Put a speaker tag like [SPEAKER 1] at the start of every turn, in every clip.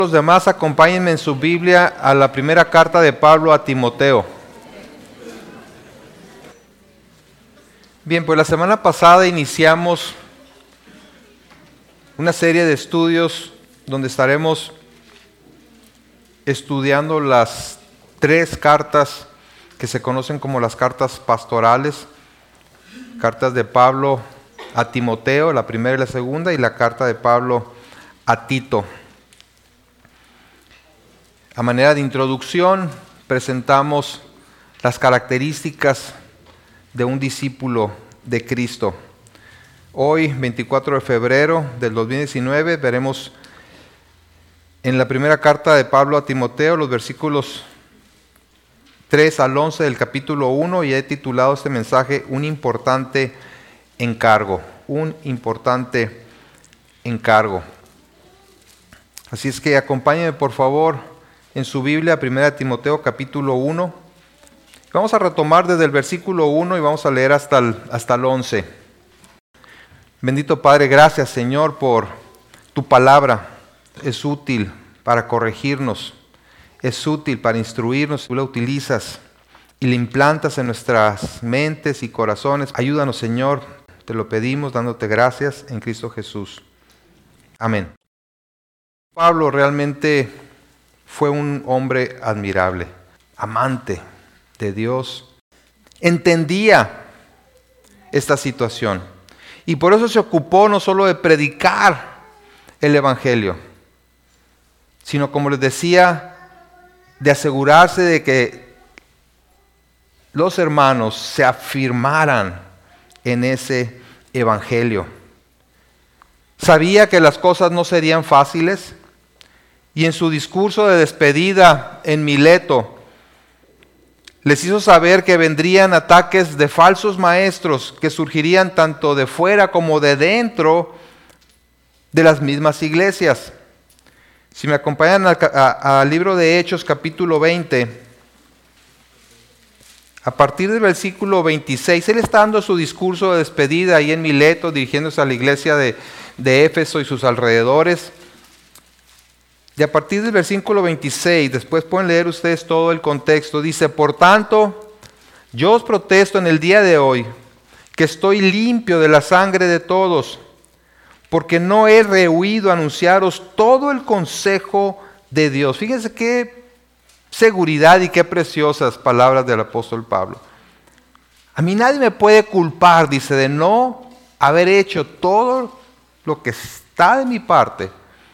[SPEAKER 1] Los demás, acompáñenme en su Biblia a la primera carta de Pablo a Timoteo. Bien, pues la semana pasada iniciamos una serie de estudios donde estaremos estudiando las tres cartas que se conocen como las cartas pastorales, cartas de Pablo a Timoteo, la primera y la segunda, y la carta de Pablo a Tito. A manera de introducción, presentamos las características de un discípulo de Cristo. Hoy, 24 de febrero del 2019, veremos en la primera carta de Pablo a Timoteo los versículos 3 al 11 del capítulo 1, y he titulado este mensaje Un importante encargo. Un importante encargo. Así es que acompáñenme por favor en su Biblia, 1 Timoteo capítulo 1. Vamos a retomar desde el versículo 1 y vamos a leer hasta el 11. Bendito Padre, gracias Señor por tu palabra. Es útil para corregirnos, es útil para instruirnos. Tú la utilizas y la implantas en nuestras mentes y corazones. Ayúdanos Señor, te lo pedimos dándote gracias en Cristo Jesús. Amén. Pablo realmente fue un hombre admirable, amante de Dios. Entendía esta situación y por eso se ocupó no solo de predicar el Evangelio, sino, como les decía, de asegurarse de que los hermanos se afirmaran en ese Evangelio. Sabía que las cosas no serían fáciles. Y en su discurso de despedida en Mileto, les hizo saber que vendrían ataques de falsos maestros que surgirían tanto de fuera como de dentro de las mismas iglesias. Si me acompañan al libro de Hechos capítulo 20, a partir del versículo 26, él está dando su discurso de despedida ahí en Mileto, dirigiéndose a la iglesia de Éfeso y sus alrededores. Y a partir del versículo 26, después pueden leer ustedes todo el contexto, dice: por tanto, yo os protesto en el día de hoy que estoy limpio de la sangre de todos, porque no he rehuido anunciaros todo el consejo de Dios. Fíjense qué seguridad y qué preciosas palabras del apóstol Pablo. A mí nadie me puede culpar, dice, de no haber hecho todo lo que está de mi parte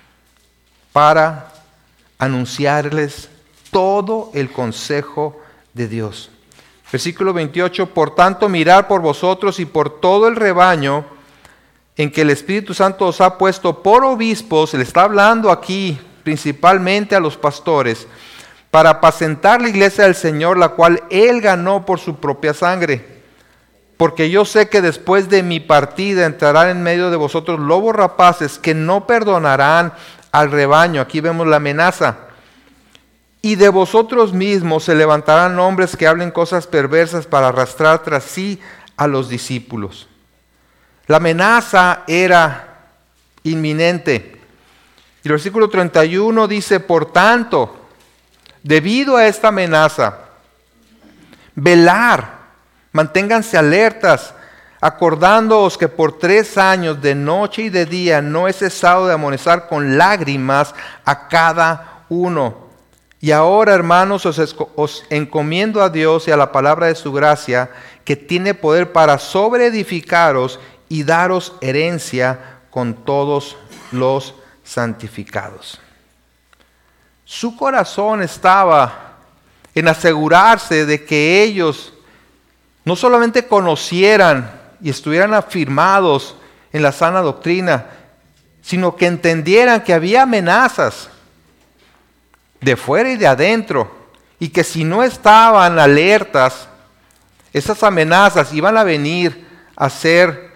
[SPEAKER 1] para anunciarles todo el consejo de Dios. Versículo 28, por tanto, mirad por vosotros y por todo el rebaño en que el Espíritu Santo os ha puesto por obispos. Le está hablando aquí principalmente a los pastores, para apacentar la iglesia del Señor, la cual Él ganó por su propia sangre. Porque yo sé que después de mi partida entrarán en medio de vosotros lobos rapaces que no perdonarán al rebaño. Aquí vemos la amenaza. Y de vosotros mismos se levantarán hombres que hablen cosas perversas para arrastrar tras sí a los discípulos. La amenaza era inminente. Y el versículo 31 dice: por tanto, debido a esta amenaza, velar, manténganse alertas, acordándoos que por 3 años de noche y de día no he cesado de amonestar con lágrimas a cada uno. Y ahora, hermanos, os encomiendo a Dios y a la palabra de su gracia, que tiene poder para sobreedificaros y daros herencia con todos los santificados. Su corazón estaba en asegurarse de que ellos no solamente conocieran y estuvieran afirmados en la sana doctrina, sino que entendieran que había amenazas de fuera y de adentro, y que si no estaban alertas, esas amenazas iban a venir a ser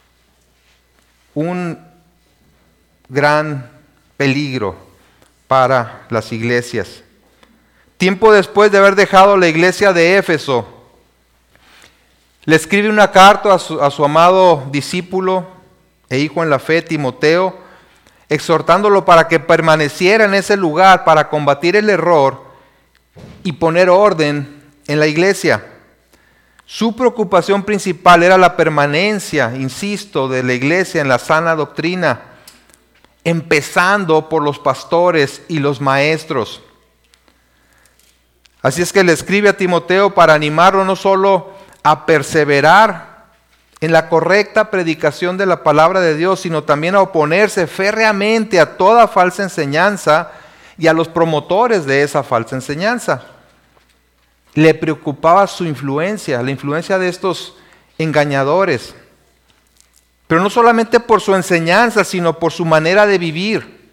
[SPEAKER 1] un gran peligro para las iglesias. Tiempo después de haber dejado la iglesia de Éfeso, le escribe una carta a su amado discípulo e hijo en la fe, Timoteo, exhortándolo para que permaneciera en ese lugar para combatir el error y poner orden en la iglesia. Su preocupación principal era la permanencia, insisto, de la iglesia en la sana doctrina, empezando por los pastores y los maestros. Así es que le escribe a Timoteo para animarlo no solo a perseverar en la correcta predicación de la palabra de Dios, sino también a oponerse férreamente a toda falsa enseñanza y a los promotores de esa falsa enseñanza. Le preocupaba su influencia, la influencia de estos engañadores. Pero no solamente por su enseñanza, sino por su manera de vivir.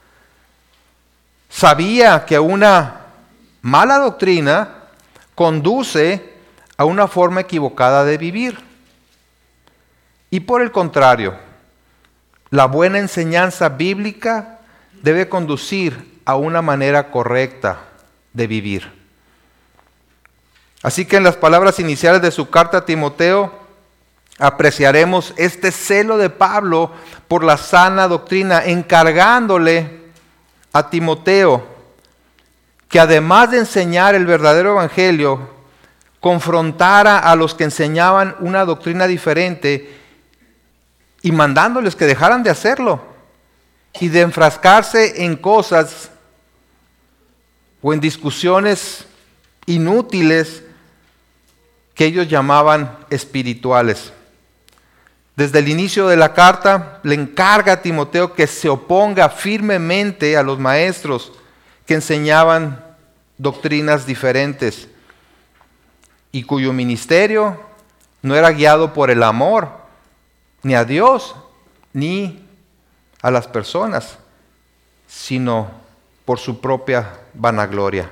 [SPEAKER 1] Sabía que una mala doctrina conduce a una forma equivocada de vivir. Y por el contrario, la buena enseñanza bíblica debe conducir a una manera correcta de vivir. Así que en las palabras iniciales de su carta a Timoteo, apreciaremos este celo de Pablo por la sana doctrina, encargándole a Timoteo que además de enseñar el verdadero evangelio, confrontara a los que enseñaban una doctrina diferente y mandándoles que dejaran de hacerlo y de enfrascarse en cosas o en discusiones inútiles que ellos llamaban espirituales. Desde el inicio de la carta le encarga a Timoteo que se oponga firmemente a los maestros que enseñaban doctrinas diferentes y cuyo ministerio no era guiado por el amor ni a Dios ni a las personas, sino por su propia vanagloria.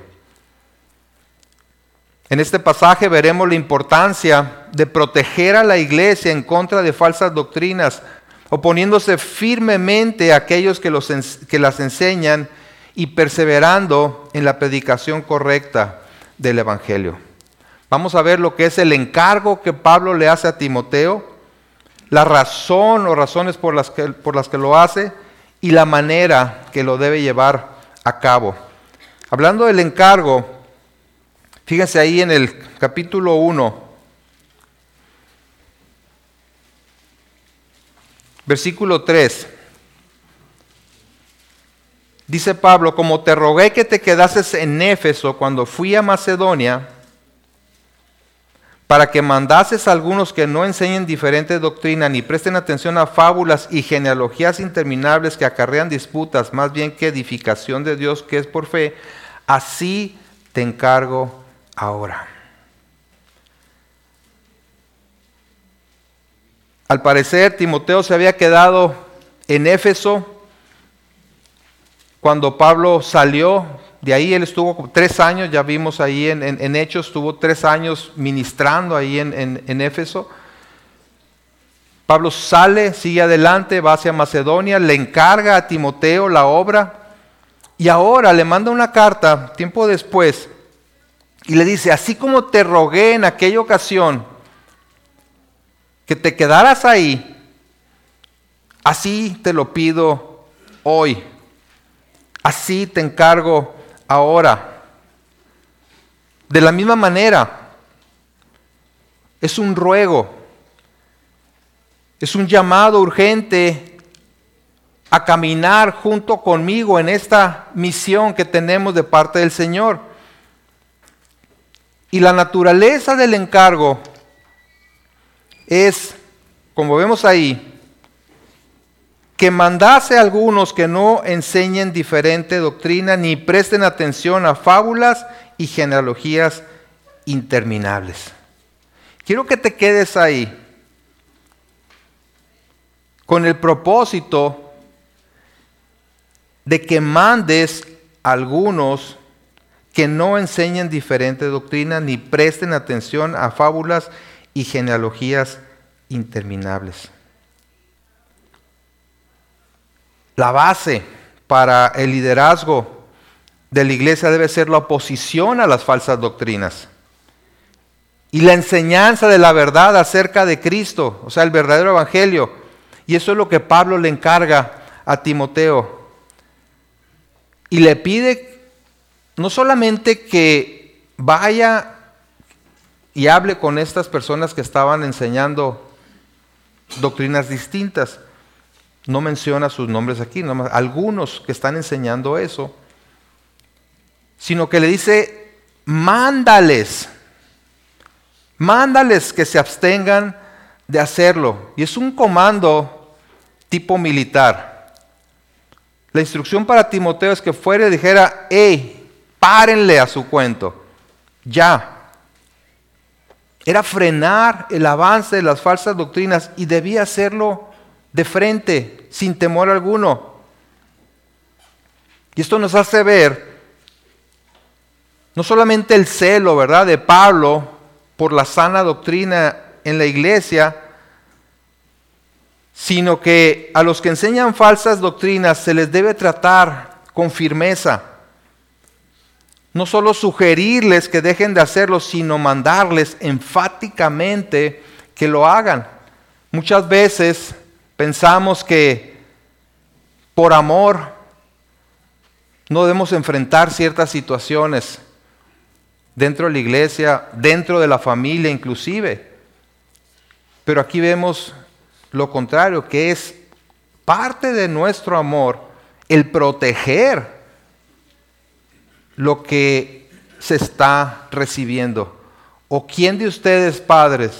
[SPEAKER 1] En este pasaje veremos la importancia de proteger a la iglesia en contra de falsas doctrinas, oponiéndose firmemente a aquellos que las enseñan y perseverando en la predicación correcta del evangelio. Vamos a ver lo que es el encargo que Pablo le hace a Timoteo, la razón o razones por las que lo hace y la manera que lo debe llevar a cabo. Hablando del encargo, fíjense ahí en el capítulo 1, versículo 3. Dice Pablo: como te rogué que te quedases en Éfeso cuando fui a Macedonia, para que mandases a algunos que no enseñen diferente doctrina, ni presten atención a fábulas y genealogías interminables que acarrean disputas, más bien que edificación de Dios que es por fe, así te encargo ahora. Al parecer, Timoteo se había quedado en Éfeso cuando Pablo salió. De ahí él estuvo 3 años, ya vimos ahí en Hechos, estuvo 3 años ministrando ahí en Éfeso. Pablo sale, sigue adelante, va hacia Macedonia, le encarga a Timoteo la obra y ahora le manda una carta tiempo después y le dice: así como te rogué en aquella ocasión que te quedaras ahí, así te lo pido hoy, así te encargo ahora. De la misma manera, es un ruego, es un llamado urgente a caminar junto conmigo en esta misión que tenemos de parte del Señor. Y la naturaleza del encargo es, como vemos ahí, que mandase a algunos que no enseñen diferente doctrina ni presten atención a fábulas y genealogías interminables. Quiero que te quedes ahí con el propósito de que mandes a algunos que no enseñen diferente doctrina ni presten atención a fábulas y genealogías interminables. La base para el liderazgo de la iglesia debe ser la oposición a las falsas doctrinas y la enseñanza de la verdad acerca de Cristo, o sea, el verdadero evangelio. Y eso es lo que Pablo le encarga a Timoteo y le pide no solamente que vaya y hable con estas personas que estaban enseñando doctrinas distintas. No menciona sus nombres aquí, nomás algunos que están enseñando eso. Sino que le dice, mándales que se abstengan de hacerlo. Y es un comando tipo militar. La instrucción para Timoteo es que fuera y dijera, hey, párenle a su cuento, ya. Era frenar el avance de las falsas doctrinas y debía hacerlo de frente, sin temor alguno. Y esto nos hace ver no solamente el celo, ¿verdad?, de Pablo por la sana doctrina en la iglesia, sino que a los que enseñan falsas doctrinas se les debe tratar con firmeza. No solo sugerirles que dejen de hacerlo, sino mandarles enfáticamente que lo hagan. Muchas veces pensamos que por amor no debemos enfrentar ciertas situaciones dentro de la iglesia, dentro de la familia inclusive. Pero aquí vemos lo contrario, que es parte de nuestro amor el proteger lo que se está recibiendo. ¿O quién de ustedes, padres,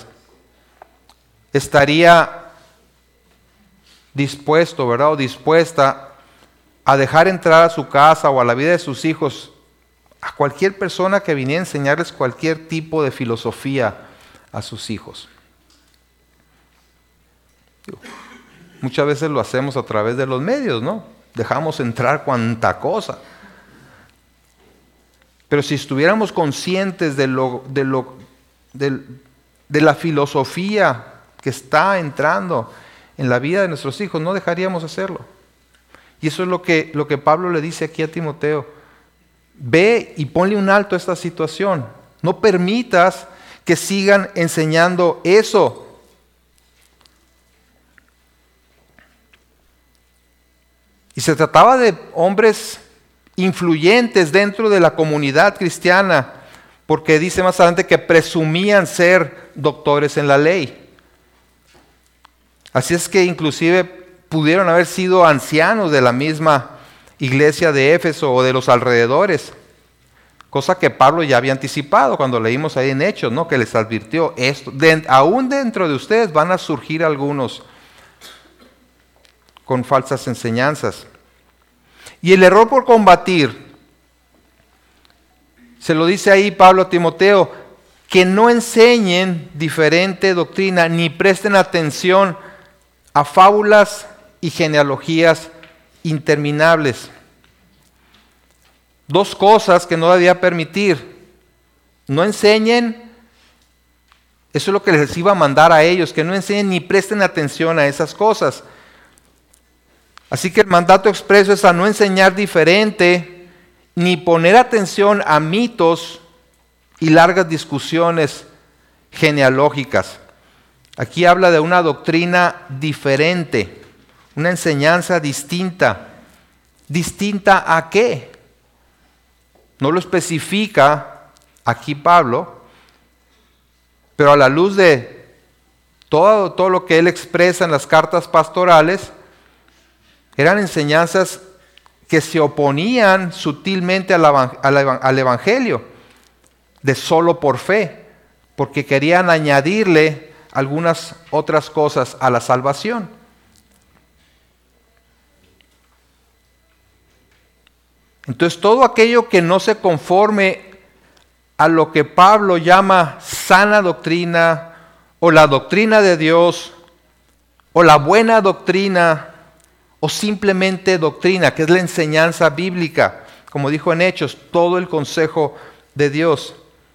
[SPEAKER 1] estaría dispuesto, ¿verdad?, o dispuesta a dejar entrar a su casa o a la vida de sus hijos a cualquier persona que viniera a enseñarles cualquier tipo de filosofía a sus hijos? Muchas veces lo hacemos a través de los medios, ¿no? Dejamos entrar cuanta cosa. Pero si estuviéramos conscientes de la filosofía que está entrando en la vida de nuestros hijos, no dejaríamos hacerlo. Y eso es lo que Pablo le dice aquí a Timoteo. Ve y ponle un alto a esta situación. No permitas que sigan enseñando eso. Y se trataba de hombres influyentes dentro de la comunidad cristiana, porque dice más adelante que presumían ser doctores en la ley. Así es que inclusive pudieron haber sido ancianos de la misma iglesia de Éfeso o de los alrededores, cosa que Pablo ya había anticipado cuando leímos ahí en Hechos, ¿no?, que les advirtió esto. Aún dentro de ustedes van a surgir algunos con falsas enseñanzas. Y el error por combatir, se lo dice ahí Pablo a Timoteo, que no enseñen diferente doctrina ni presten atención a fábulas y genealogías interminables. Dos cosas que no debía permitir. No enseñen, eso es lo que les iba a mandar a ellos, que no enseñen ni presten atención a esas cosas. Así que el mandato expreso es a no enseñar diferente, ni poner atención a mitos y largas discusiones genealógicas. Aquí habla de una doctrina diferente, una enseñanza distinta. ¿Distinta a qué? No lo especifica aquí Pablo, pero a la luz de todo lo que él expresa en las cartas pastorales, eran enseñanzas que se oponían sutilmente al Evangelio, de solo por fe, porque querían añadirle algunas otras cosas a la salvación. Entonces todo aquello que no se conforme a lo que Pablo llama sana doctrina, o la doctrina de Dios, o la buena doctrina, o simplemente doctrina, que es la enseñanza bíblica, como dijo en Hechos, todo el consejo de Dios.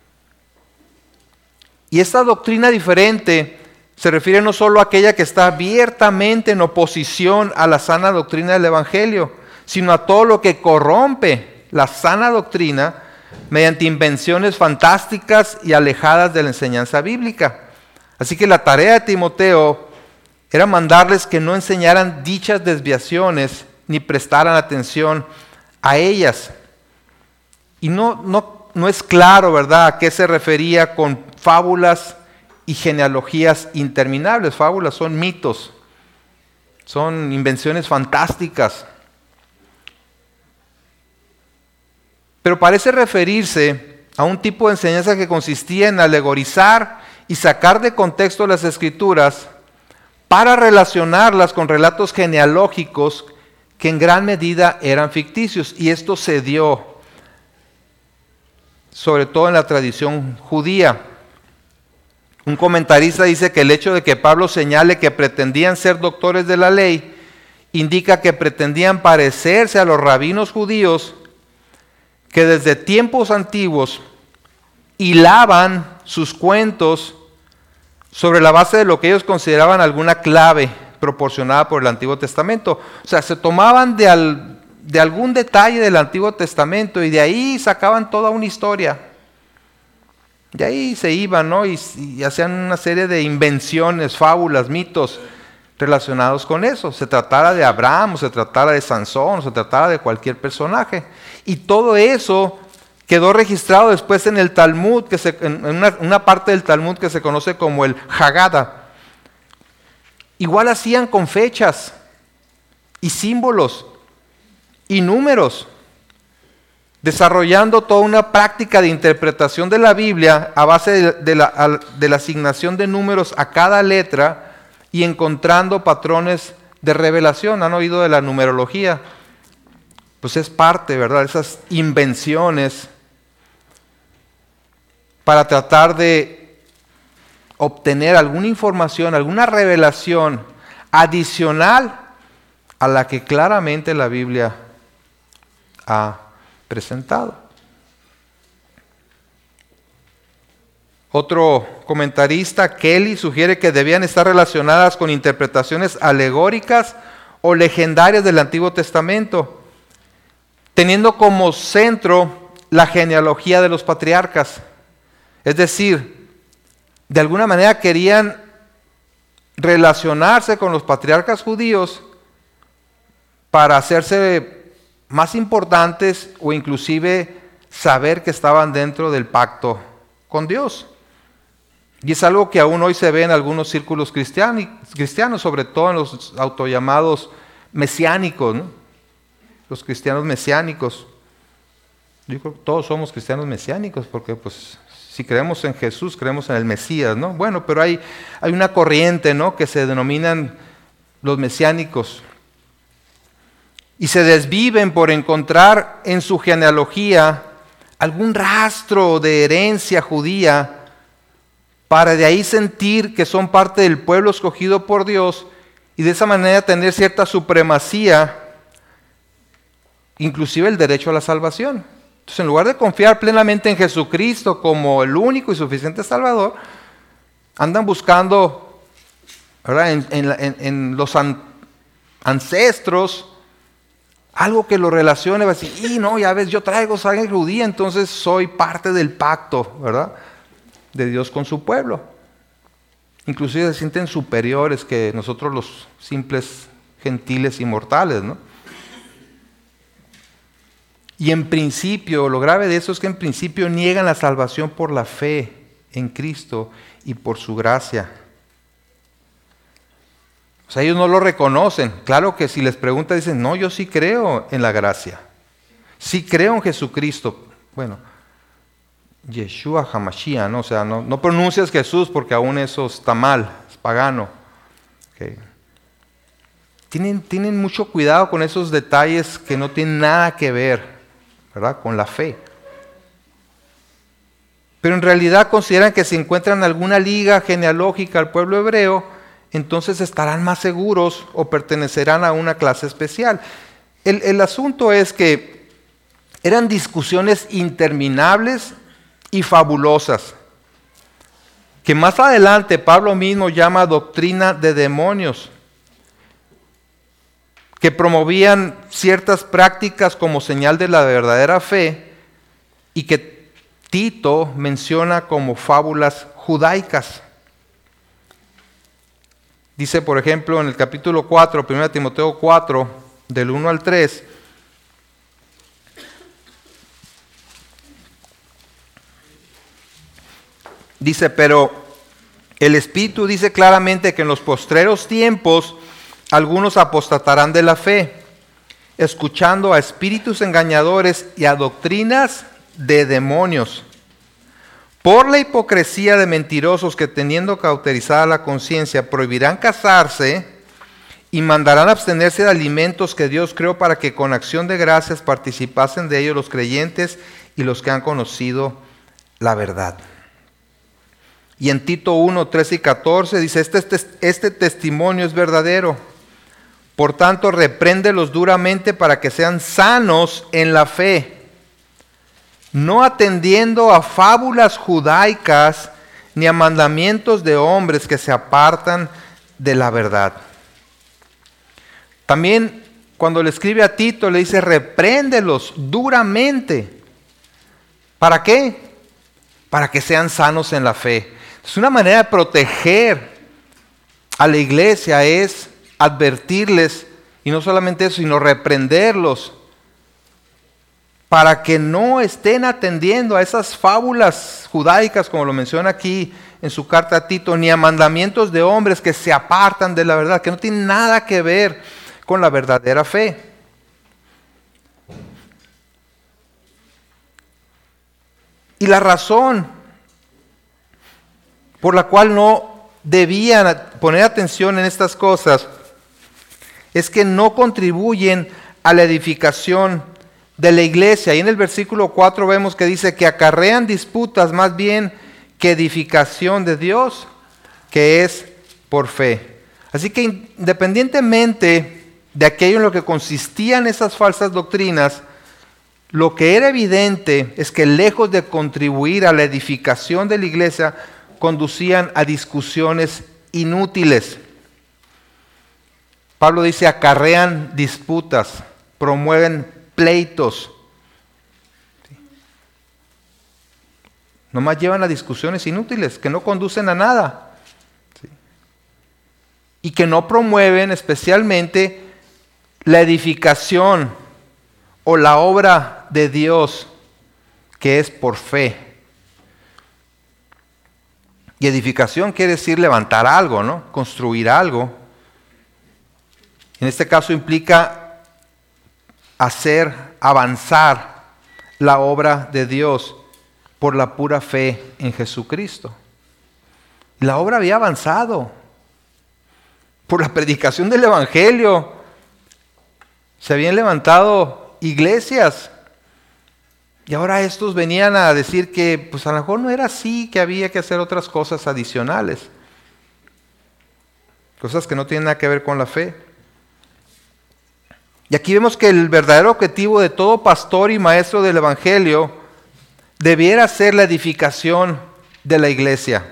[SPEAKER 1] Y esta doctrina diferente se refiere no solo a aquella que está abiertamente en oposición a la sana doctrina del Evangelio, sino a todo lo que corrompe la sana doctrina mediante invenciones fantásticas y alejadas de la enseñanza bíblica. Así que la tarea de Timoteo era mandarles que no enseñaran dichas desviaciones ni prestaran atención a ellas. Y no es claro, ¿verdad?, a qué se refería con fábulas y genealogías interminables. Fábulas son mitos, son invenciones fantásticas. Pero parece referirse a un tipo de enseñanza que consistía en alegorizar y sacar de contexto las Escrituras para relacionarlas con relatos genealógicos que en gran medida eran ficticios. Y esto se dio sobre todo en la tradición judía. Un comentarista dice que el hecho de que Pablo señale que pretendían ser doctores de la ley indica que pretendían parecerse a los rabinos judíos que desde tiempos antiguos hilaban sus cuentos sobre la base de lo que ellos consideraban alguna clave proporcionada por el Antiguo Testamento. O sea, se tomaban de algún detalle del Antiguo Testamento y de ahí sacaban toda una historia. De ahí se iban, ¿no? Y hacían una serie de invenciones, fábulas, mitos relacionados con eso. Se tratara de Abraham, o se tratara de Sansón, o se tratara de cualquier personaje. Y todo eso quedó registrado después en el Talmud, en una parte del Talmud que se conoce como el Haggadah. Igual hacían con fechas y símbolos y números, desarrollando toda una práctica de interpretación de la Biblia a base de la asignación de números a cada letra y encontrando patrones de revelación. ¿Han oído de la numerología? Pues es parte, ¿verdad?, de esas invenciones para tratar de obtener alguna información, alguna revelación adicional a la que claramente la Biblia ha presentado. Otro comentarista, Kelly, sugiere que debían estar relacionadas con interpretaciones alegóricas o legendarias del Antiguo Testamento, teniendo como centro la genealogía de los patriarcas. Es decir, de alguna manera querían relacionarse con los patriarcas judíos para hacerse más importantes o inclusive saber que estaban dentro del pacto con Dios. Y es algo que aún hoy se ve en algunos círculos cristianos, sobre todo en los autollamados mesiánicos, ¿no? Los cristianos mesiánicos. Yo creo que todos somos cristianos mesiánicos porque pues si creemos en Jesús, creemos en el Mesías, ¿no? Bueno, pero hay una corriente, ¿no?, que se denominan los mesiánicos. Y se desviven por encontrar en su genealogía algún rastro de herencia judía para de ahí sentir que son parte del pueblo escogido por Dios y de esa manera tener cierta supremacía, inclusive el derecho a la salvación. Entonces, en lugar de confiar plenamente en Jesucristo como el único y suficiente Salvador, andan buscando, ¿verdad?, en los ancestros algo que lo relacione, va a decir, y no, ya ves, yo traigo sangre judía, entonces soy parte del pacto, ¿verdad?, de Dios con su pueblo. Inclusive se sienten superiores que nosotros los simples gentiles y mortales, ¿no? Y en principio, lo grave de eso es que en principio niegan la salvación por la fe en Cristo y por su gracia. O sea, ellos no lo reconocen. Claro que si les preguntan, dicen, no, yo sí creo en la gracia. Sí creo en Jesucristo. Bueno, Yeshua HaMashiach, ¿no? O sea, no pronuncias Jesús porque aún eso está mal, es pagano. Okay. Tienen mucho cuidado con esos detalles que no tienen nada que ver, ¿verdad?, con la fe. Pero en realidad consideran que si encuentran alguna liga genealógica al pueblo hebreo, entonces estarán más seguros o pertenecerán a una clase especial. El asunto es que eran discusiones interminables y fabulosas, que más adelante Pablo mismo llama doctrina de demonios, que promovían ciertas prácticas como señal de la verdadera fe y que Tito menciona como fábulas judaicas. Dice, por ejemplo, en el capítulo 4, 1 Timoteo 4, del 1 al 3, dice, pero el Espíritu dice claramente que en los postreros tiempos algunos apostatarán de la fe, escuchando a espíritus engañadores y a doctrinas de demonios, por la hipocresía de mentirosos que, teniendo cauterizada la conciencia, prohibirán casarse y mandarán abstenerse de alimentos que Dios creó para que con acción de gracias participasen de ellos los creyentes y los que han conocido la verdad. Y en Tito 1, 13 y 14 dice, este testimonio es verdadero. Por tanto, repréndelos duramente para que sean sanos en la fe, no atendiendo a fábulas judaicas ni a mandamientos de hombres que se apartan de la verdad. También cuando le escribe a Tito le dice, repréndelos duramente. ¿Para qué? Para que sean sanos en la fe. Es una manera de proteger a la iglesia, es advertirles, y no solamente eso, sino reprenderlos, para que no estén atendiendo a esas fábulas judaicas, como lo menciona aquí en su carta a Tito, ni a mandamientos de hombres que se apartan de la verdad, que no tienen nada que ver con la verdadera fe. Y la razón por la cual no debían poner atención en estas cosas es que no contribuyen a la edificación de la iglesia. Y en el versículo 4 vemos que dice que acarrean disputas más bien que edificación de Dios, que es por fe. Así que independientemente de aquello en lo que consistían esas falsas doctrinas, lo que era evidente es que lejos de contribuir a la edificación de la iglesia, conducían a discusiones inútiles. Pablo dice, acarrean disputas, promueven pleitos. Nomás llevan a discusiones inútiles que no conducen a nada. Y que no promueven especialmente la edificación o la obra de Dios, que es por fe. Y edificación quiere decir levantar algo, ¿no? Construir algo. En este caso implica hacer avanzar la obra de Dios por la pura fe en Jesucristo. La obra había avanzado por la predicación del Evangelio. Se habían levantado iglesias. Y ahora estos venían a decir que pues a lo mejor no era así, que había que hacer otras cosas adicionales. Cosas que no tienen nada que ver con la fe. Y aquí vemos que el verdadero objetivo de todo pastor y maestro del Evangelio debiera ser la edificación de la iglesia.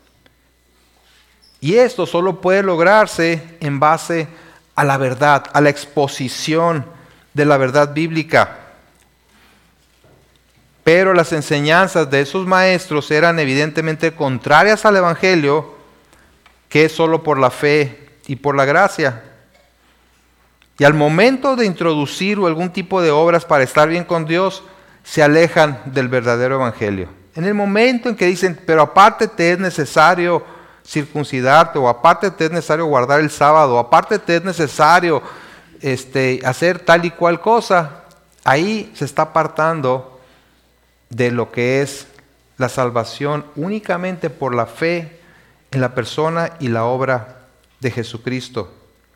[SPEAKER 1] Y esto solo puede lograrse en base a la verdad, a la exposición de la verdad bíblica. Pero las enseñanzas de esos maestros eran evidentemente contrarias al Evangelio, que es solo por la fe y por la gracia. Y al momento de introducir algún tipo de obras para estar bien con Dios, se alejan del verdadero Evangelio. En el momento en que dicen, pero aparte te es necesario circuncidarte, o aparte te es necesario guardar el sábado, o aparte te es necesario hacer tal y cual cosa, ahí se está apartando de lo que es la salvación únicamente por la fe en la persona y la obra de Jesucristo.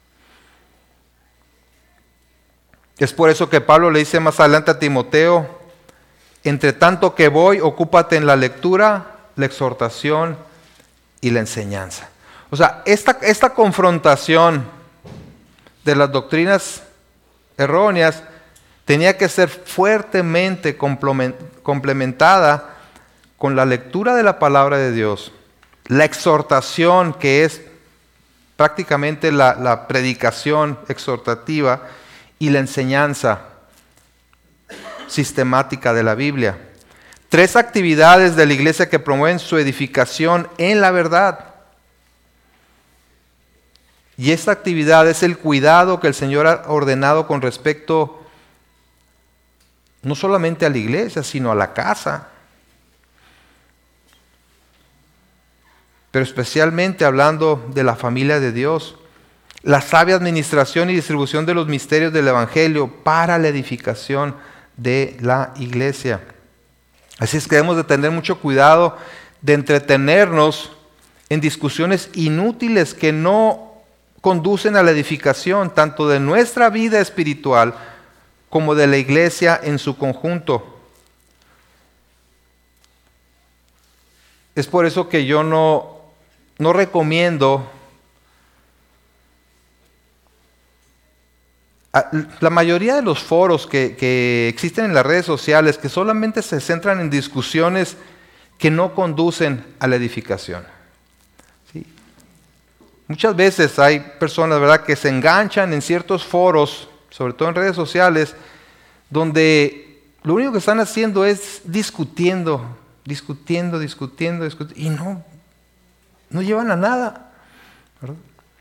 [SPEAKER 1] Es por eso que Pablo le dice más adelante a Timoteo, entre tanto que voy, ocúpate en la lectura, la exhortación y la enseñanza. O sea, esta confrontación de las doctrinas erróneas tenía que ser fuertemente complementada con la lectura de la palabra de Dios, la exhortación, que es prácticamente la predicación exhortativa, y la enseñanza sistemática de la Biblia. 3 actividades de la iglesia que promueven su edificación en la verdad. Y esta actividad es el cuidado que el Señor ha ordenado con respecto no solamente a la iglesia, sino a la casa. Pero especialmente hablando de la familia de Dios, la sabia administración y distribución de los misterios del Evangelio para la edificación de la iglesia. Así es que debemos de tener mucho cuidado de entretenernos en discusiones inútiles que no conducen a la edificación tanto de nuestra vida espiritual como de la iglesia en su conjunto. Es por eso que yo no recomiendo. La mayoría de los foros que existen en las redes sociales que solamente se centran en discusiones que no conducen a la edificación. ¿Sí? Muchas veces hay personas, ¿verdad?, que se enganchan en ciertos foros, sobre todo en redes sociales, donde lo único que están haciendo es discutiendo, y no llevan a nada, ¿verdad?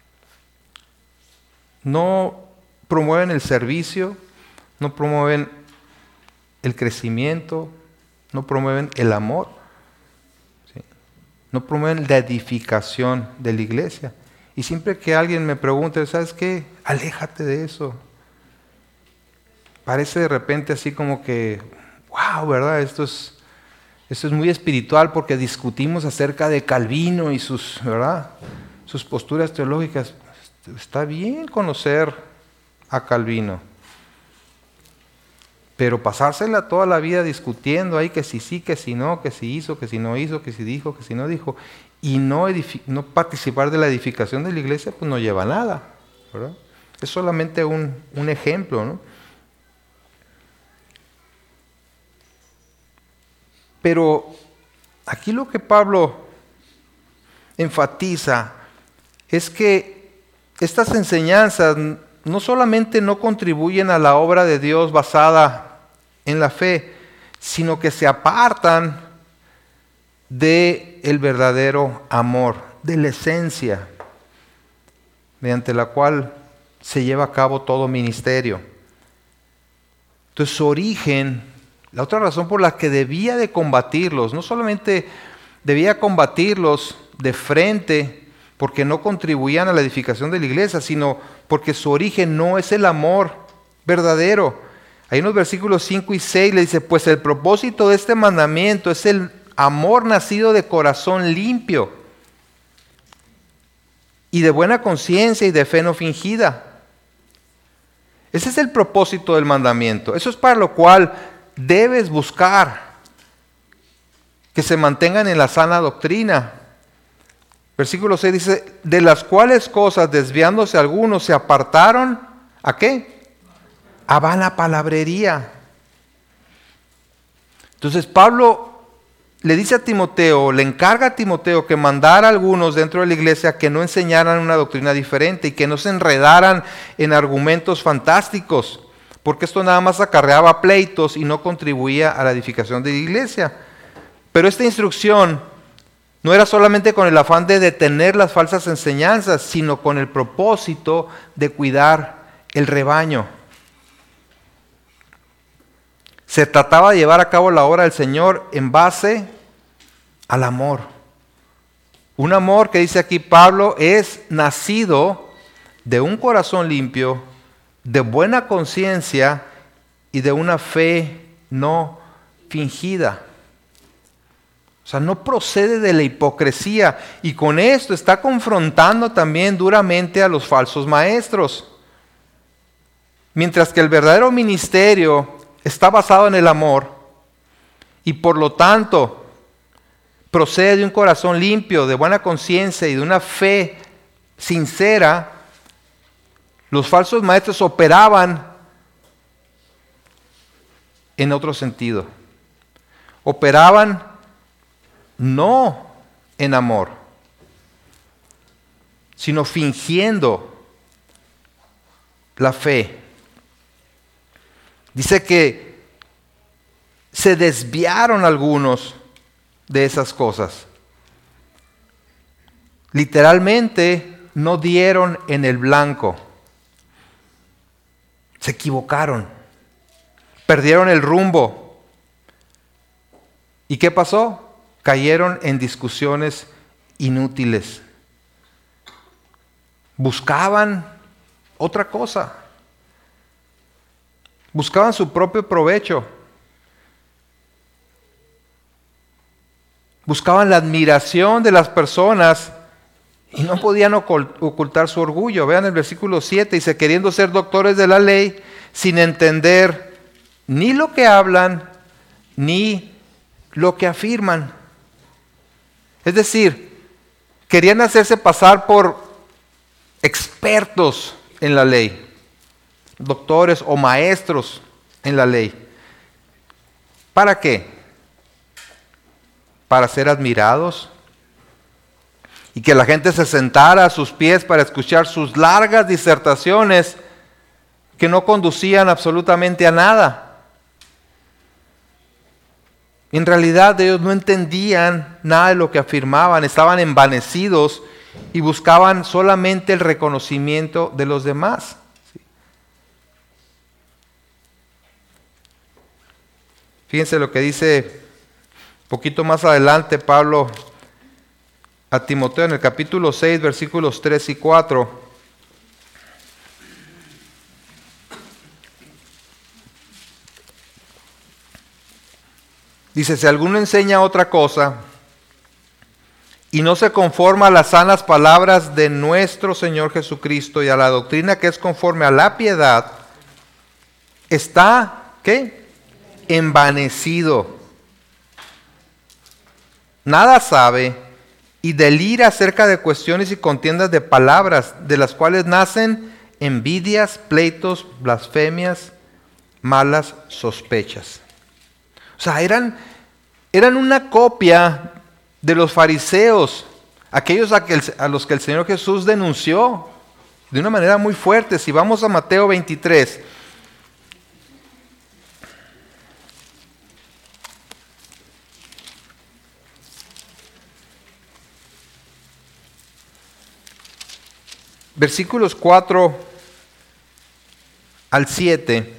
[SPEAKER 1] No promueven el servicio, no promueven el crecimiento, no promueven el amor, ¿sí? No promueven la edificación de la iglesia. Y siempre que alguien me pregunte, ¿sabes qué? Aléjate de eso. Parece de repente así como que, wow, ¿verdad? Esto es muy espiritual porque discutimos acerca de Calvino y sus, ¿verdad?, sus posturas teológicas. Está bien conocer a Calvino, pero pasársela toda la vida discutiendo ahí que si sí, que si no, que si hizo, que si no hizo, que si dijo, que si no dijo, y no participar de la edificación de la iglesia, pues no lleva a nada, ¿verdad? Es solamente un ejemplo, ¿no? Pero aquí lo que Pablo enfatiza es que estas enseñanzas no solamente no contribuyen a la obra de Dios basada en la fe, sino que se apartan del verdadero amor, de la esencia mediante la cual se lleva a cabo todo ministerio. Entonces su origen, la otra razón por la que debía de combatirlos, no solamente debía combatirlos de frente porque no contribuían a la edificación de la iglesia, sino porque su origen no es el amor verdadero. Ahí en los versículos 5 y 6 le dice, pues el propósito de este mandamiento es el amor nacido de corazón limpio y de buena conciencia y de fe no fingida. Ese es el propósito del mandamiento. Eso es para lo cual debes buscar que se mantengan en la sana doctrina. Versículo 6 dice, de las cuales cosas desviándose algunos se apartaron, ¿a qué? A vana palabrería. Entonces Pablo le dice a Timoteo, le encarga a Timoteo que mandara a algunos dentro de la iglesia que no enseñaran una doctrina diferente y que no se enredaran en argumentos fantásticos, porque esto nada más acarreaba pleitos y no contribuía a la edificación de la iglesia. Pero esta instrucción no era solamente con el afán de detener las falsas enseñanzas, sino con el propósito de cuidar el rebaño. Se trataba de llevar a cabo la obra del Señor en base al amor. Un amor que dice aquí Pablo es nacido de un corazón limpio, de buena conciencia y de una fe no fingida. O sea, no procede de la hipocresía, y con esto está confrontando también duramente a los falsos maestros. Mientras que el verdadero ministerio está basado en el amor y por lo tanto procede de un corazón limpio, de buena conciencia y de una fe sincera, los falsos maestros operaban en otro sentido. Operaban no en amor, sino fingiendo la fe. Dice que se desviaron algunos de esas cosas. Literalmente no dieron en el blanco. Se equivocaron. Perdieron el rumbo. ¿Y qué pasó? Cayeron en discusiones inútiles. Buscaban otra cosa. Buscaban su propio provecho. Buscaban la admiración de las personas y no podían ocultar su orgullo. Vean el versículo 7, dice, queriendo ser doctores de la ley, sin entender ni lo que hablan, ni lo que afirman. Es decir, querían hacerse pasar por expertos en la ley, doctores o maestros en la ley. ¿Para qué? Para ser admirados y que la gente se sentara a sus pies para escuchar sus largas disertaciones que no conducían absolutamente a nada. En realidad ellos no entendían nada de lo que afirmaban, estaban envanecidos y buscaban solamente el reconocimiento de los demás. Fíjense lo que dice un poquito más adelante Pablo a Timoteo en el capítulo 6, versículos 3 y 4. Dice, si alguno enseña otra cosa y no se conforma a las sanas palabras de nuestro Señor Jesucristo y a la doctrina que es conforme a la piedad, está, ¿qué? Envanecido. Nada sabe y delira acerca de cuestiones y contiendas de palabras, de las cuales nacen envidias, pleitos, blasfemias, malas sospechas. O sea, eran una copia de los fariseos, aquellos a los que el Señor Jesús denunció de una manera muy fuerte. Si vamos a Mateo 23, versículos 4 al 7,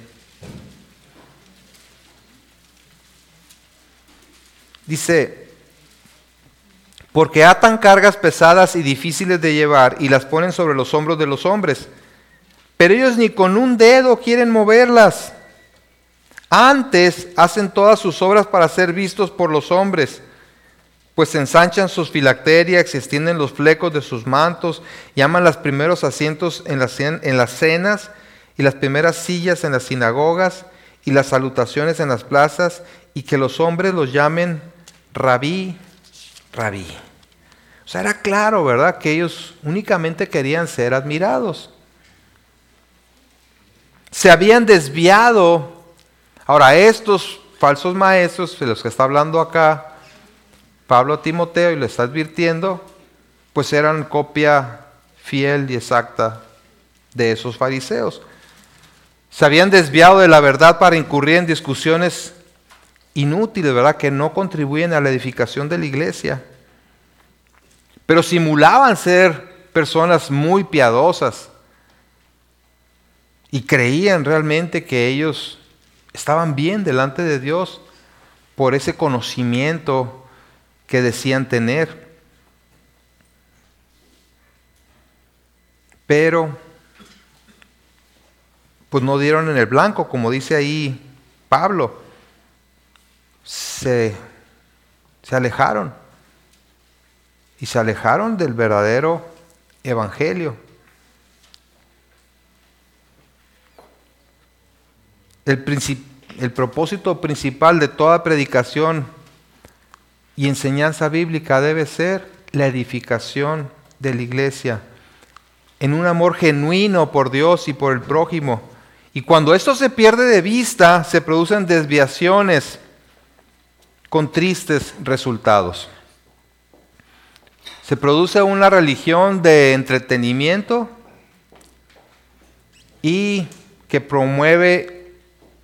[SPEAKER 1] dice, porque atan cargas pesadas y difíciles de llevar y las ponen sobre los hombros de los hombres, pero ellos ni con un dedo quieren moverlas. Antes hacen todas sus obras para ser vistos por los hombres, pues ensanchan sus filacterias, extienden los flecos de sus mantos, llaman los primeros asientos en las cenas y las primeras sillas en las sinagogas y las salutaciones en las plazas, y que los hombres los llamen rabí, rabí. O sea, era claro, ¿verdad?, que ellos únicamente querían ser admirados. Se habían desviado. Ahora, estos falsos maestros, de los que está hablando acá Pablo a Timoteo y le está advirtiendo, pues eran copia fiel y exacta de esos fariseos. Se habían desviado de la verdad para incurrir en discusiones inútiles, ¿verdad?, que no contribuyen a la edificación de la iglesia. Pero simulaban ser personas muy piadosas y creían realmente que ellos estaban bien delante de Dios por ese conocimiento que decían tener. Pero pues no dieron en el blanco, como dice ahí Pablo. Se alejaron. Y se alejaron del verdadero evangelio. El propósito principal de toda predicación y enseñanza bíblica debe ser la edificación de la iglesia en un amor genuino por Dios y por el prójimo. Y cuando esto se pierde de vista, se producen desviaciones con tristes resultados. Se produce una religión de entretenimiento y que promueve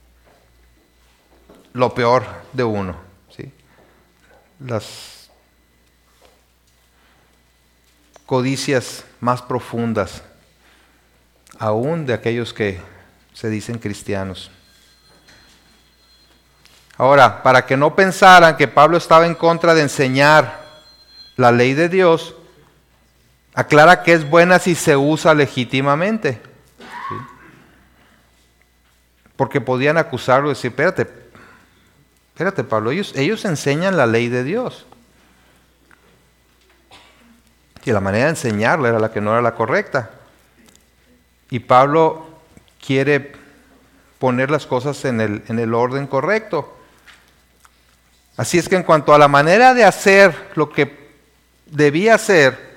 [SPEAKER 1] lo peor de uno, ¿sí? codicias más profundas, aún de aquellos que se dicen cristianos. Ahora, para que no pensaran que Pablo estaba en contra de enseñar la ley de Dios, aclara que es buena si se usa legítimamente. ¿Sí? Porque podían acusarlo y decir, espérate Pablo, ellos enseñan la ley de Dios. Y la manera de enseñarla era la que no era la correcta. Y Pablo quiere poner las cosas en el orden correcto. Así es que en cuanto a la manera de hacer lo que debía hacer,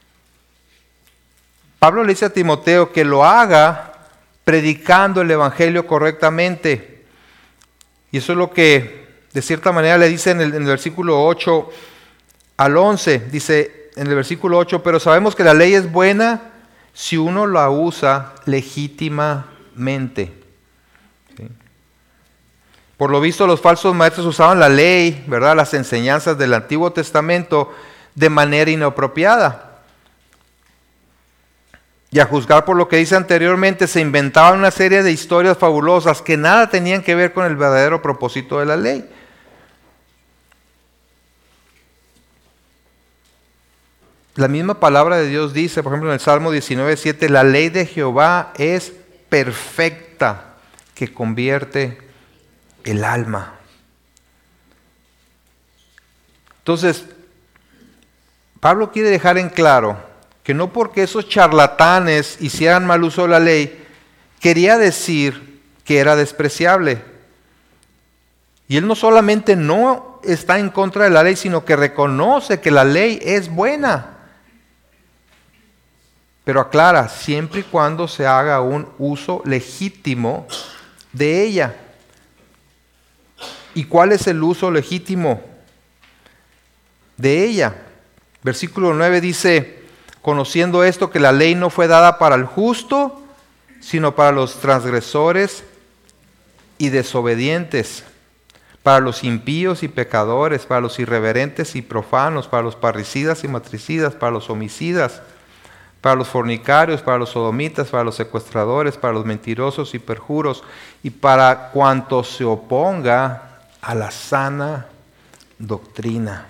[SPEAKER 1] Pablo le dice a Timoteo que lo haga predicando el Evangelio correctamente. Y eso es lo que de cierta manera le dice en el versículo 8 al 11. Dice en el versículo 8, pero sabemos que la ley es buena si uno la usa legítimamente. ¿Sí? Por lo visto, los falsos maestros usaban la ley, ¿verdad?, las enseñanzas del Antiguo Testamento de manera inapropiada. Y a juzgar por lo que dice anteriormente, se inventaban una serie de historias fabulosas que nada tenían que ver con el verdadero propósito de la ley. La misma palabra de Dios dice, por ejemplo, en el Salmo 19:7, la ley de Jehová es perfecta, que convierte el alma. Entonces, Pablo quiere dejar en claro que no porque esos charlatanes hicieran mal uso de la ley, quería decir que era despreciable. Y él no solamente no está en contra de la ley, sino que reconoce que la ley es buena. Pero aclara, siempre y cuando se haga un uso legítimo de ella. ¿Y cuál es el uso legítimo de ella? Versículo 9 dice, conociendo esto, que la ley no fue dada para el justo, sino para los transgresores y desobedientes, para los impíos y pecadores, para los irreverentes y profanos, para los parricidas y matricidas, para los homicidas, para los fornicarios, para los sodomitas, para los secuestradores, para los mentirosos y perjuros, y para cuanto se oponga a la sana doctrina.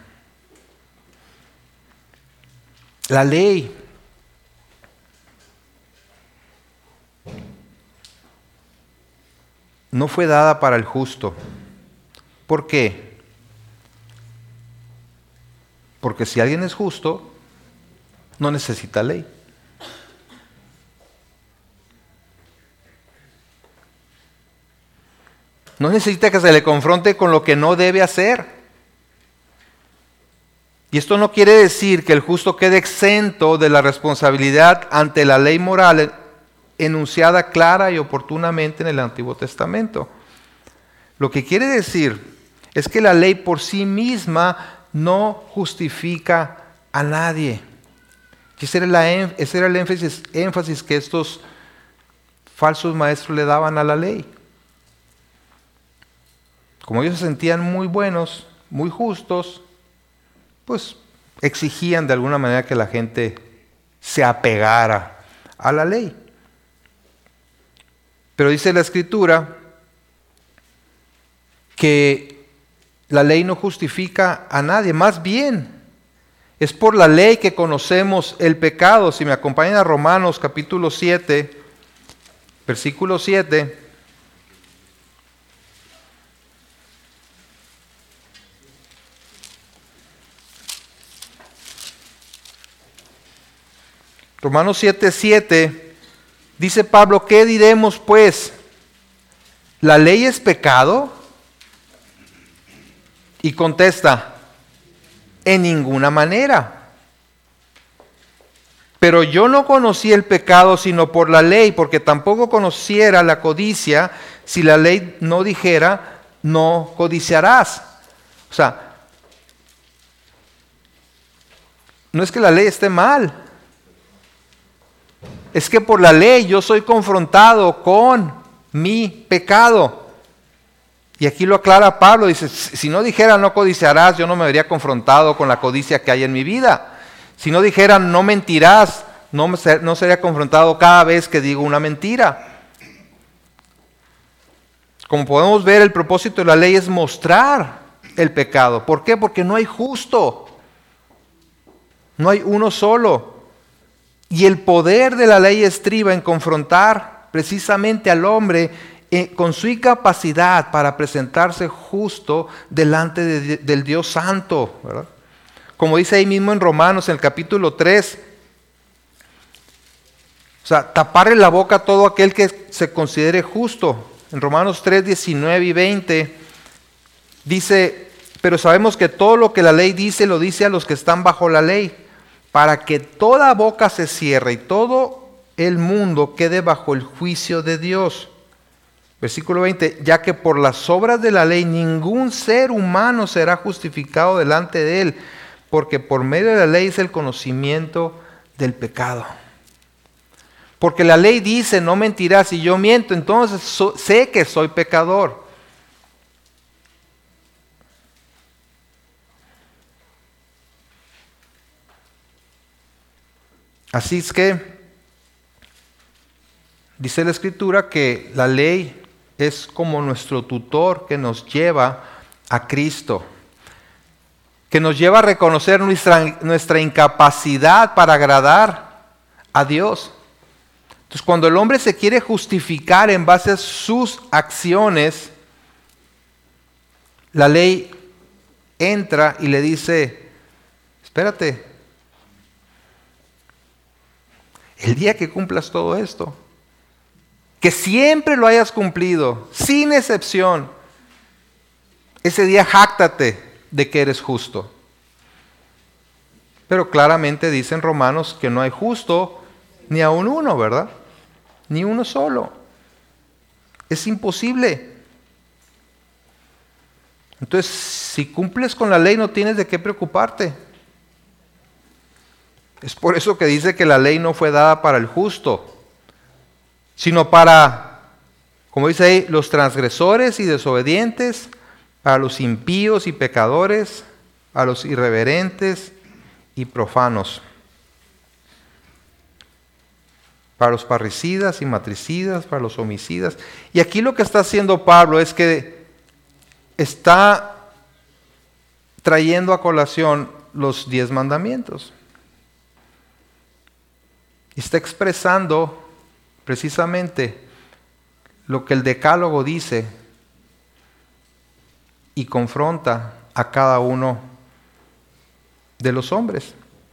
[SPEAKER 1] La ley no fue dada para el justo. ¿Por qué? Porque si alguien es justo, no necesita ley. No necesita que se le confronte con lo que no debe hacer. Y esto no quiere decir que el justo quede exento de la responsabilidad ante la ley moral enunciada clara y oportunamente en el Antiguo Testamento. Lo que quiere decir es que la ley por sí misma no justifica a nadie. Ese era el énfasis que estos falsos maestros le daban a la ley. Como ellos se sentían muy buenos, muy justos, pues exigían de alguna manera que la gente se apegara a la ley. Pero dice la Escritura que la ley no justifica a nadie, más bien es por la ley que conocemos el pecado. Si me acompañan a Romanos capítulo 7, versículo 7. Romanos 7:7 dice Pablo, ¿qué diremos pues? ¿La ley es pecado? Y contesta, en ninguna manera. Pero yo no conocí el pecado sino por la ley, porque tampoco conociera la codicia si la ley no dijera, no codiciarás. O sea, no es que la ley esté mal. Es que por la ley yo soy confrontado con mi pecado. Y aquí lo aclara Pablo, dice, si no dijera no codiciarás, yo no me vería confrontado con la codicia que hay en mi vida. Si no dijera no mentirás, no sería confrontado cada vez que digo una mentira. Como podemos ver, el propósito de la ley es mostrar el pecado. ¿Por qué? Porque no hay justo. No hay uno solo. Y el poder de la ley estriba en confrontar precisamente al hombre con su incapacidad para presentarse justo delante del Dios Santo, ¿verdad? Como dice ahí mismo en Romanos, en el capítulo 3, o sea, taparle la boca a todo aquel que se considere justo. En Romanos 3, 19 y 20, dice, pero sabemos que todo lo que la ley dice, lo dice a los que están bajo la ley, para que toda boca se cierre y todo el mundo quede bajo el juicio de Dios. Versículo 20, ya que por las obras de la ley ningún ser humano será justificado delante de él, porque por medio de la ley es el conocimiento del pecado. Porque la ley dice, no mentirás, si yo miento, entonces sé que soy pecador. Así es que, dice la Escritura que la ley es como nuestro tutor que nos lleva a Cristo, que nos lleva a reconocer nuestra incapacidad para agradar a Dios. Entonces, cuando el hombre se quiere justificar en base a sus acciones, la ley entra y le dice, espérate, el día que cumplas todo esto, que siempre lo hayas cumplido, sin excepción, ese día jáctate de que eres justo. Pero claramente dicen Romanos que no hay justo ni aun uno, ¿verdad? Ni uno solo. Es imposible. Entonces, si cumples con la ley, no tienes de qué preocuparte. Es por eso que dice que la ley no fue dada para el justo, sino para, como dice ahí, los transgresores y desobedientes, para los impíos y pecadores, a los irreverentes y profanos, para los parricidas y matricidas, para los homicidas. Y aquí lo que está haciendo Pablo es que está trayendo a colación los 10 mandamientos. Y está expresando precisamente lo que el Decálogo dice y confronta a cada uno de los hombres.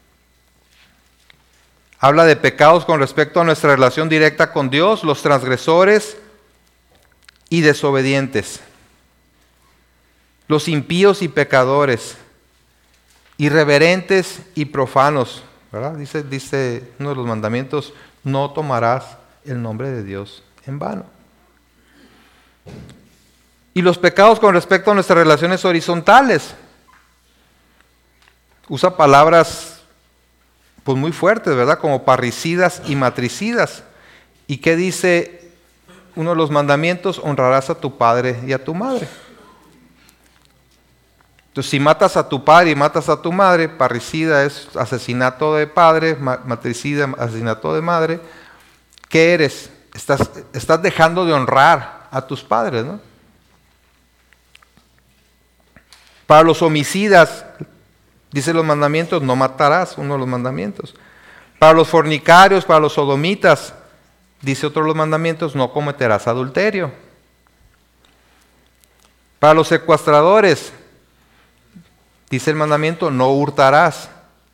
[SPEAKER 1] Habla de pecados con respecto a nuestra relación directa con Dios, los transgresores y desobedientes, los impíos y pecadores, irreverentes y profanos, ¿verdad? Dice uno de los mandamientos, no tomarás el nombre de Dios en vano. Y los pecados con respecto a nuestras relaciones horizontales. Usa palabras pues muy fuertes, ¿verdad? Como parricidas y matricidas. ¿Y qué dice uno de los mandamientos? Honrarás a tu padre y a tu madre. Entonces, si matas a tu padre y matas a tu madre, parricida es asesinato de padre, matricida, asesinato de madre, ¿qué eres? Estás dejando de honrar a tus padres, ¿no? Para los homicidas, dice los mandamientos, no matarás, uno de los mandamientos. Para los fornicarios, para los sodomitas, dice otro de los mandamientos, no cometerás adulterio. Para los secuestradores, dice el mandamiento, no hurtarás,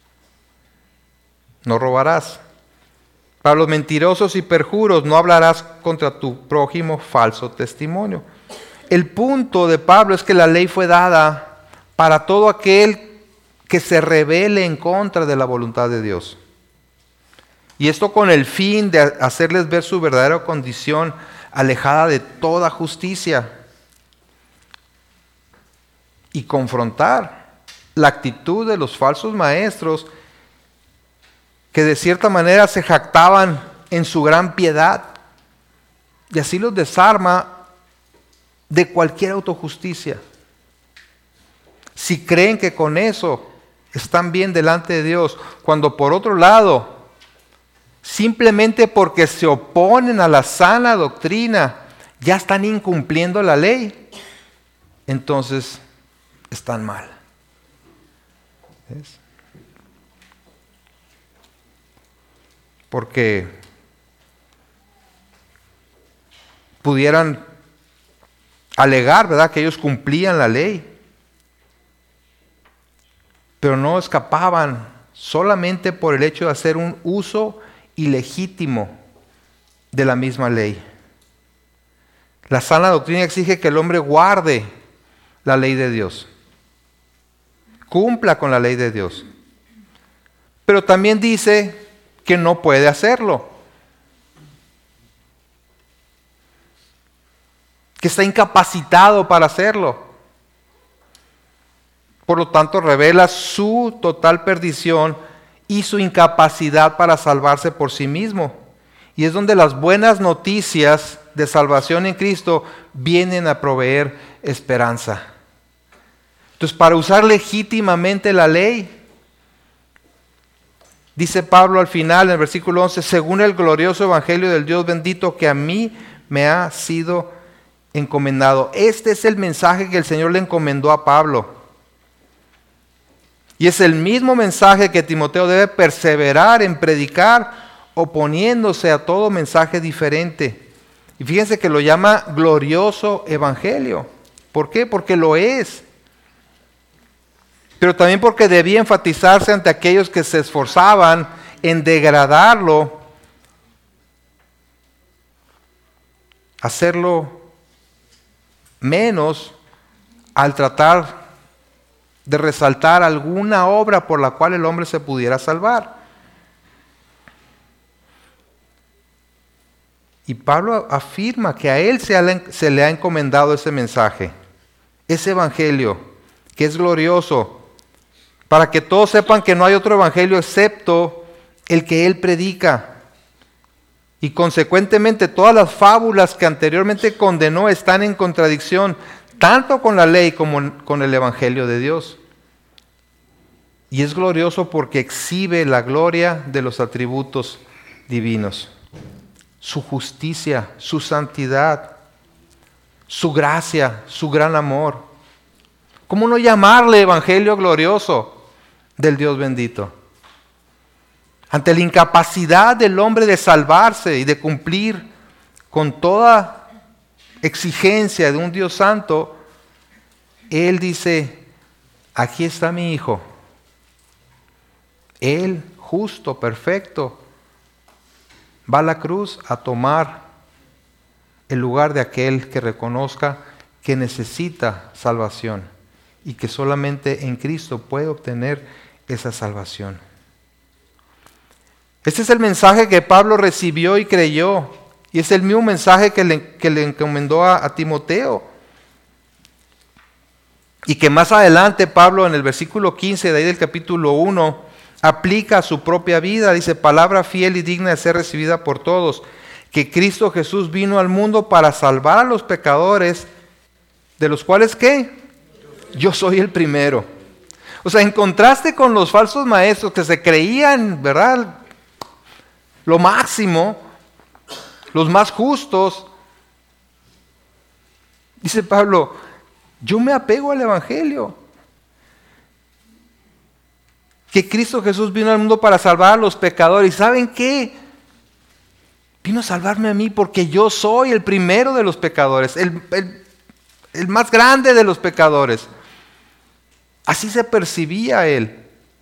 [SPEAKER 1] no robarás. Para los mentirosos y perjuros, no hablarás contra tu prójimo falso testimonio. El punto de Pablo es que la ley fue dada para todo aquel que se rebele en contra de la voluntad de Dios. Y esto con el fin de hacerles ver su verdadera condición alejada de toda justicia y confrontar la actitud de los falsos maestros que de cierta manera se jactaban en su gran piedad, y así los desarma de cualquier autojusticia. Si creen que con eso están bien delante de Dios, cuando por otro lado, simplemente porque se oponen a la sana doctrina, ya están incumpliendo la ley, entonces están mal. ¿Ves? Porque pudieran alegar, ¿verdad?, que ellos cumplían la ley, pero no escapaban solamente por el hecho de hacer un uso ilegítimo de la misma ley. La sana doctrina exige que el hombre guarde la ley de Dios, cumpla con la ley de Dios, pero también dice que no puede hacerlo, que está incapacitado para hacerlo. Por lo tanto, revela su total perdición y su incapacidad para salvarse por sí mismo. Y es donde las buenas noticias de salvación en Cristo vienen a proveer esperanza. Entonces, para usar legítimamente la ley, dice Pablo al final, en el versículo 11, según el glorioso evangelio del Dios bendito que a mí me ha sido encomendado. Este es el mensaje que el Señor le encomendó a Pablo. Y es el mismo mensaje que Timoteo debe perseverar en predicar, oponiéndose a todo mensaje diferente. Y fíjense que lo llama glorioso evangelio. ¿Por qué? Porque lo es. Pero también porque debía enfatizarse ante aquellos que se esforzaban en degradarlo, hacerlo menos al tratar de resaltar alguna obra por la cual el hombre se pudiera salvar. Y Pablo afirma que a él se le ha encomendado ese mensaje, ese evangelio, que es glorioso, para que todos sepan que no hay otro evangelio excepto el que él predica. Y consecuentemente todas las fábulas que anteriormente condenó están en contradicción tanto con la ley como con el evangelio de Dios. Y es glorioso porque exhibe la gloria de los atributos divinos. Su justicia, su santidad, su gracia, su gran amor. ¿Cómo no llamarle evangelio glorioso del Dios bendito? Ante la incapacidad del hombre de salvarse y de cumplir con toda exigencia de un Dios santo, Él dice, aquí está mi Hijo. Él, justo, perfecto, va a la cruz a tomar el lugar de aquel que reconozca que necesita salvación y que solamente en Cristo puede obtener esa salvación. Este es el mensaje que Pablo recibió y creyó, y es el mismo mensaje que le encomendó a Timoteo. Y que más adelante Pablo en el versículo 15 de ahí del capítulo 1 aplica a su propia vida. Dice, palabra fiel y digna de ser recibida por todos, que Cristo Jesús vino al mundo para salvar a los pecadores, de los cuales ¿qué? Yo soy el primero. O sea, en contraste con los falsos maestros que se creían, ¿verdad?, lo máximo, los más justos, dice Pablo, yo me apego al evangelio. Que Cristo Jesús vino al mundo para salvar a los pecadores. ¿Y saben qué? Vino a salvarme a mí porque yo soy el primero de los pecadores, el más grande de los pecadores. Así se percibía él.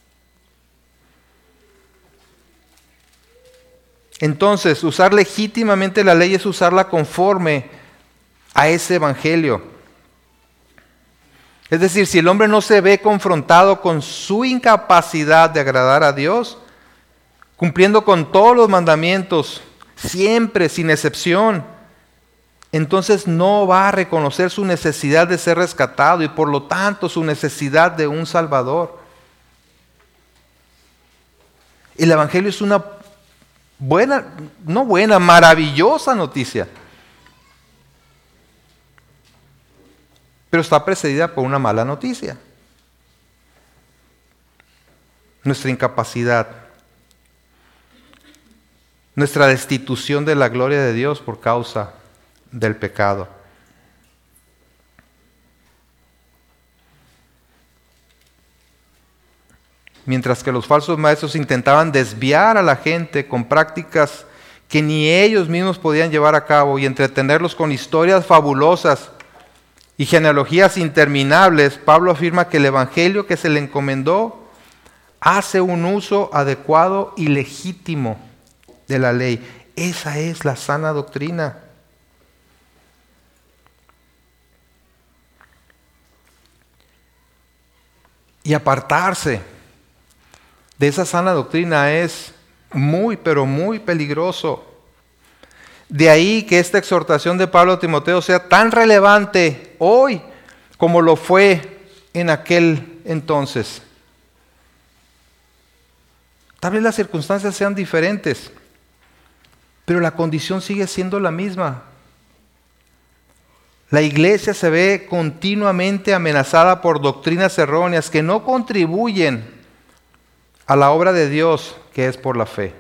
[SPEAKER 1] Entonces, usar legítimamente la ley es usarla conforme a ese evangelio. Es decir, si el hombre no se ve confrontado con su incapacidad de agradar a Dios, cumpliendo con todos los mandamientos, siempre, sin excepción, entonces no va a reconocer su necesidad de ser rescatado y por lo tanto su necesidad de un Salvador. El evangelio es una maravillosa noticia. Pero está precedida por una mala noticia. nuestra incapacidad, nuestra destitución de la gloria de Dios por causa del pecado. Mientras que los falsos maestros intentaban desviar a la gente con prácticas que ni ellos mismos podían llevar a cabo y entretenerlos con historias fabulosas y genealogías interminables, Pablo afirma que el evangelio que se le encomendó hace un uso adecuado y legítimo de la ley. Esa es la sana doctrina. Y apartarse de esa sana doctrina es muy, pero muy peligroso. De ahí que esta exhortación de Pablo a Timoteo sea tan relevante hoy como lo fue en aquel entonces. Tal vez las circunstancias sean diferentes, pero la condición sigue siendo la misma. La iglesia se ve continuamente amenazada por doctrinas erróneas que no contribuyen a la obra de Dios que es por la fe.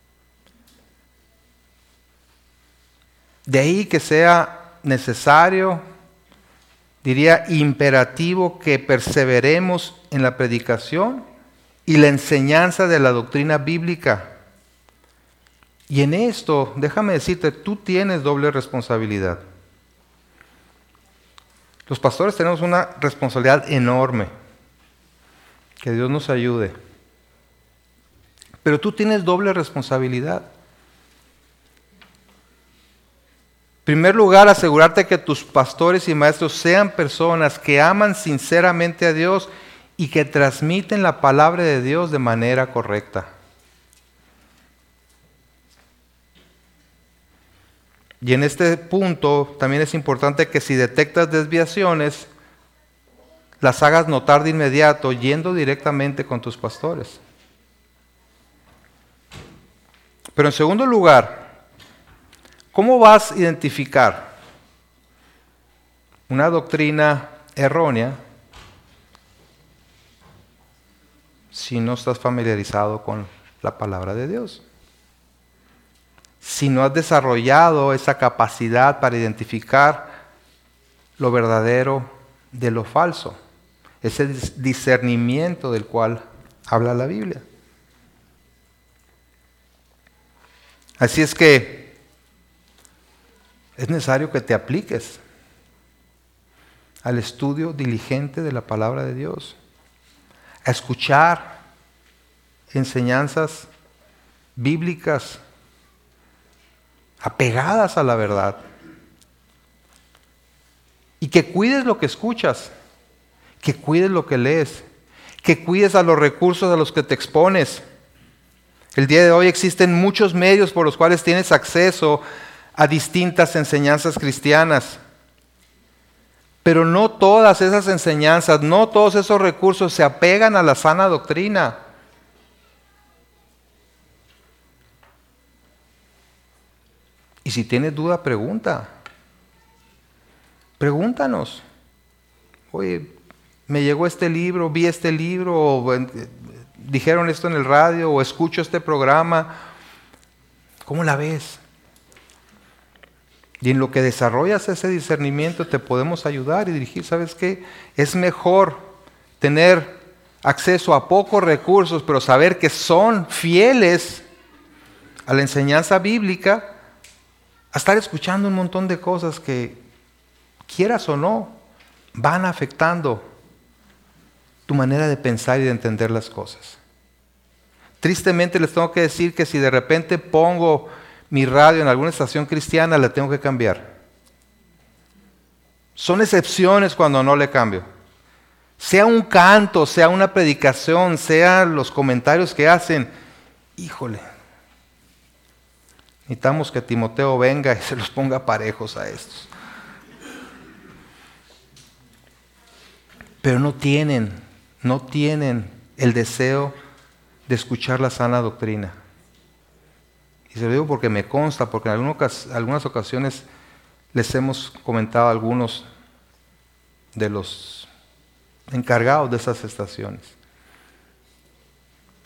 [SPEAKER 1] De ahí que sea necesario, diría imperativo, que perseveremos en la predicación y la enseñanza de la doctrina bíblica. Y en esto, déjame decirte, tú tienes doble responsabilidad. Los pastores tenemos una responsabilidad enorme. Que Dios nos ayude. Pero tú tienes doble responsabilidad. En primer lugar, asegurarte que tus pastores y maestros sean personas que aman sinceramente a Dios y que transmiten la palabra de Dios de manera correcta. Y en este punto también es importante que si detectas desviaciones, las hagas notar de inmediato yendo directamente con tus pastores. Pero en segundo lugar, ¿cómo vas a identificar una doctrina errónea si no estás familiarizado con la palabra de Dios? Si no has desarrollado esa capacidad para identificar lo verdadero de lo falso, ese discernimiento del cual habla la Biblia. Así es que es necesario que te apliques al estudio diligente de la palabra de Dios, a escuchar enseñanzas bíblicas apegadas a la verdad, y que cuides lo que escuchas, que cuides lo que lees, que cuides a los recursos a los que te expones. El día de hoy existen muchos medios por los cuales tienes acceso a distintas enseñanzas cristianas. Pero no todas esas enseñanzas, no todos esos recursos se apegan a la sana doctrina. Y si tienes duda, pregunta. Pregúntanos. Oye, me llegó este libro, vi este libro, o dijeron esto en el radio, o escucho este programa. ¿Cómo la ves? Y en lo que desarrollas ese discernimiento te podemos ayudar y dirigir. ¿Sabes qué? Es mejor tener acceso a pocos recursos, pero saber que son fieles a la enseñanza bíblica, a estar escuchando un montón de cosas que, quieras o no, van afectando tu manera de pensar y de entender las cosas. Tristemente les tengo que decir que si de repente pongo mi radio en alguna estación cristiana, la tengo que cambiar. Son excepciones cuando no le cambio. Sea un canto, sea una predicación, sea los comentarios que hacen, híjole, necesitamos que Timoteo venga y se los ponga parejos a estos. Pero no tienen el deseo de escuchar la sana doctrina. Y se lo digo porque me consta, porque en algunas ocasiones les hemos comentado a algunos de los encargados de esas estaciones.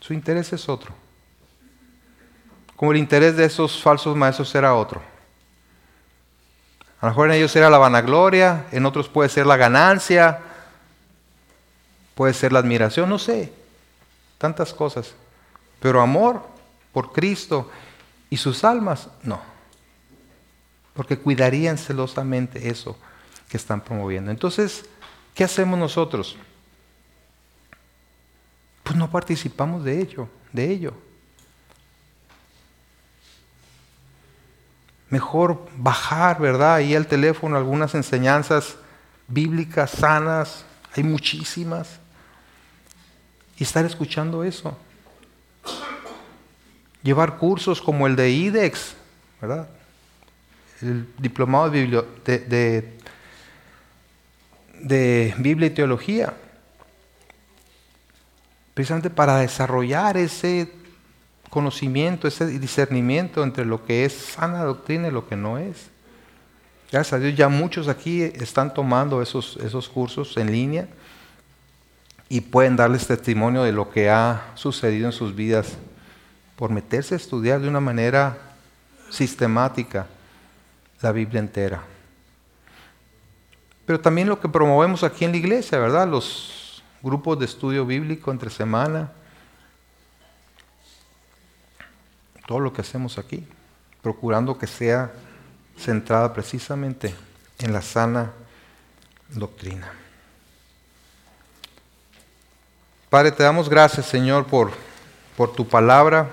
[SPEAKER 1] Su interés es otro. Como el interés de esos falsos maestros era otro. A lo mejor en ellos era la vanagloria, en otros puede ser la ganancia, puede ser la admiración, no sé, tantas cosas. Pero amor por Cristo y sus almas, no. Porque cuidarían celosamente eso que están promoviendo. Entonces, ¿qué hacemos nosotros? Pues no participamos de ello. Mejor bajar, ¿verdad? Ahí al teléfono algunas enseñanzas bíblicas sanas, hay muchísimas. Y estar escuchando eso. Llevar cursos como el de IDEX, ¿verdad? El diplomado de Biblia y Teología. Precisamente para desarrollar ese conocimiento, ese discernimiento entre lo que es sana doctrina y lo que no es. Gracias a Dios ya muchos aquí están tomando esos cursos en línea y pueden darles testimonio de lo que ha sucedido en sus vidas por meterse a estudiar de una manera sistemática la Biblia entera. Pero también lo que promovemos aquí en la iglesia, ¿verdad? Los grupos de estudio bíblico entre semana. Todo lo que hacemos aquí, procurando que sea centrada precisamente en la sana doctrina. Padre, te damos gracias, Señor, por tu palabra.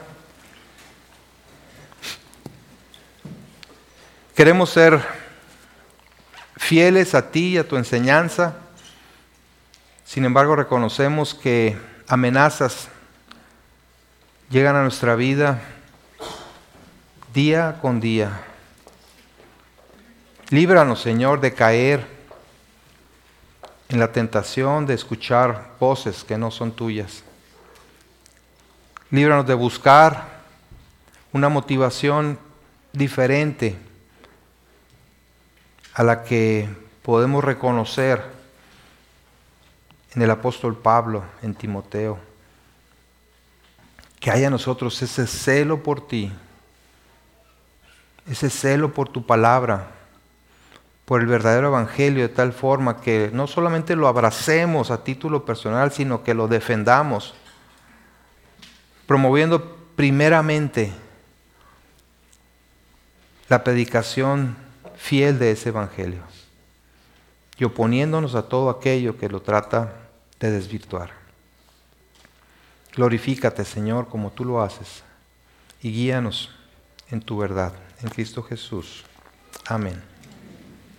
[SPEAKER 1] Queremos ser fieles a ti y a tu enseñanza. Sin embargo, reconocemos que amenazas llegan a nuestra vida día con día. Líbranos, Señor, de caer en la tentación de escuchar voces que no son tuyas. Líbranos de buscar una motivación diferente a la que podemos reconocer en el apóstol Pablo, en Timoteo. Que haya en nosotros ese celo por ti, ese celo por tu palabra, por el verdadero evangelio, de tal forma que no solamente lo abracemos a título personal, sino que lo defendamos, promoviendo primeramente la predicación fiel de ese evangelio y oponiéndonos a todo aquello que lo trata de desvirtuar. Glorifícate, Señor, como tú lo haces, y guíanos en tu verdad, en Cristo Jesús. Amén.